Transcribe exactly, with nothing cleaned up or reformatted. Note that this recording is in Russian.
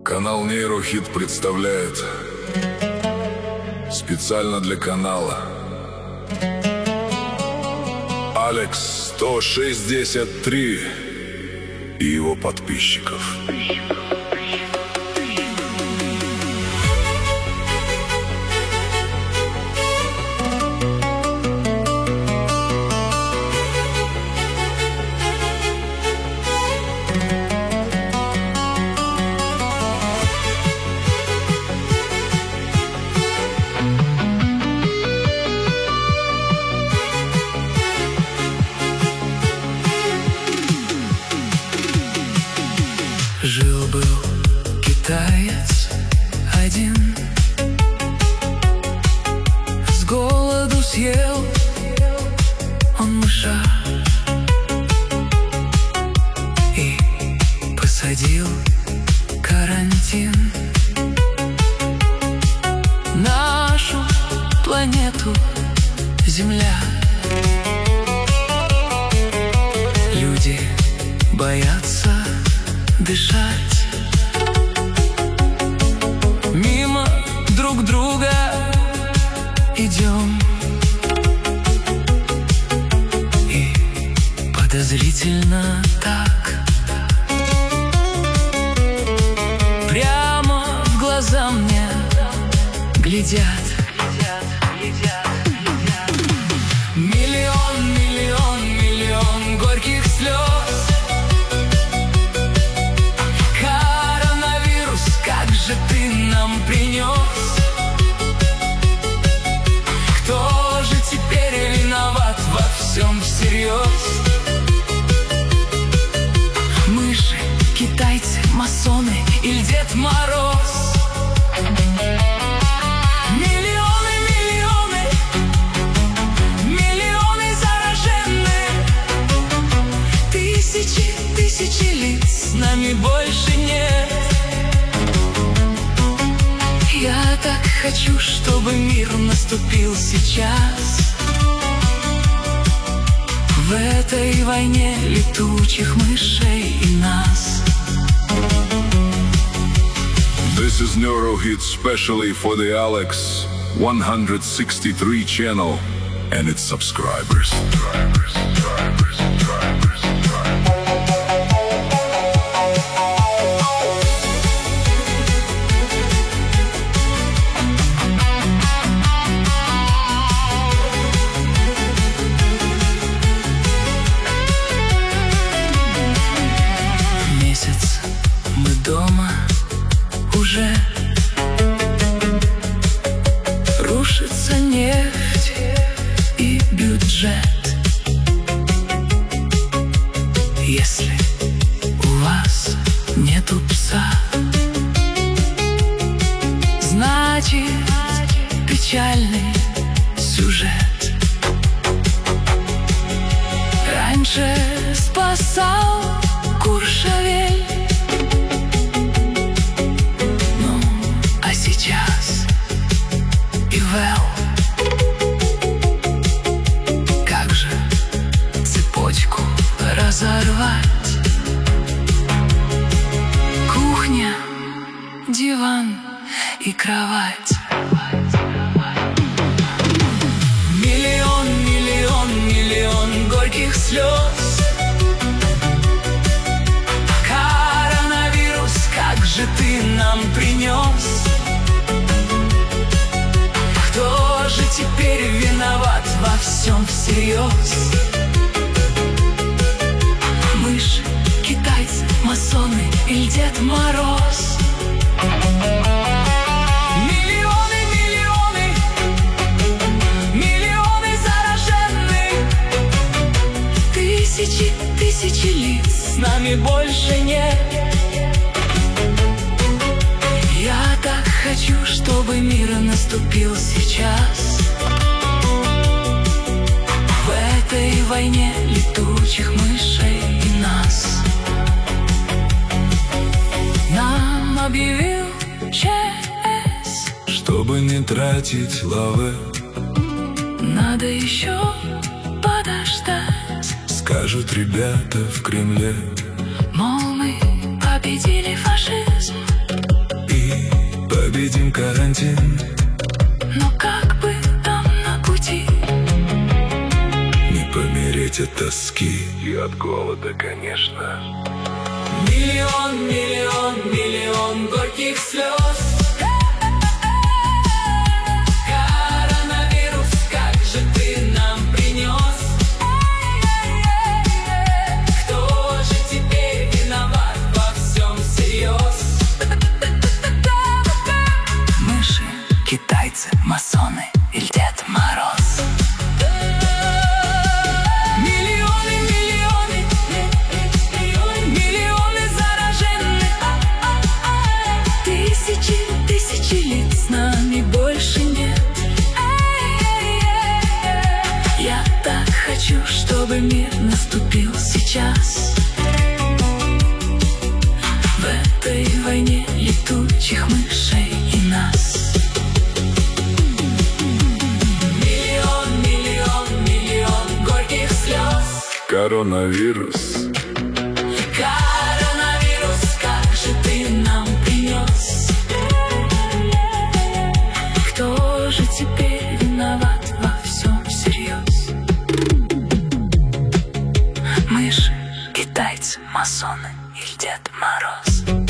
Канал Нейрохит представляет специально для канала Алекс сто шестьдесят три и его подписчиков. Жил-был китаец один, с голоду съел он мыша и посадил карантин. Нашу планету Земля люди боятся дышать, мимо друг друга идем и подозрительно так прямо в глаза мне глядят. Миллион, миллион, миллион горьких слез. Ты нам принес. Кто же теперь виноват во всем всерьез? Мыши, китайцы, масоны или Дед Мороз? Миллионы, миллионы, миллионы зараженные. Тысячи, тысячи лиц, с нами больше нет. Я так хочу, чтобы мир наступил сейчас. В этой войне летучих мышей и нас. This is Neurohit specially for the Alex one sixty-three channel and its subscribers. subscribers, subscribers, subscribers. Мы дома уже, рушится нефть и бюджет. Если у вас нету пса, значит печальный сюжет. Раньше спасал Куршавель, ну, а сейчас Ивел. Как же цепочку разорвать? Кухня, диван и кровать. Миллион, миллион, миллион горьких слез. Как же ты нам принес? Кто же теперь виноват во всем всерьез? Мыши, китайцы, масоны или Дед Мороз? Миллионы, миллионы, миллионы зараженных. Тысячи, тысячи лиц, с нами больше нет. Я так хочу, чтобы мир наступил сейчас. В этой войне летучих мышей и нас. Нам объявил ЧС, чтобы не тратить лавы, надо еще подождать. Скажут ребята в Кремле, мол, мы победили фашизм. нам карантин. Но как бы там на пути не помереть от тоски И от голода, конечно. миллион, миллион, миллион горьких слез. Коронавирус, как же ты нам принес? Кто же теперь виноват во всем всерьез? Мыши, китайцы, масоны или Дед Мороз? Миллионы, миллионы, миллионы зараженных. Тысячи, тысячи лиц с нами больше нет. Я так хочу, чтобы мир наступил сейчас. В этой войне летучих мышей и нас. Миллион, миллион, миллион горьких слез. Коронавирус. Коронавирус, как же ты нам принес? Кто же теперь виноват во всем всерьез? Мыши, китайцы, масоны или Дед Мороз?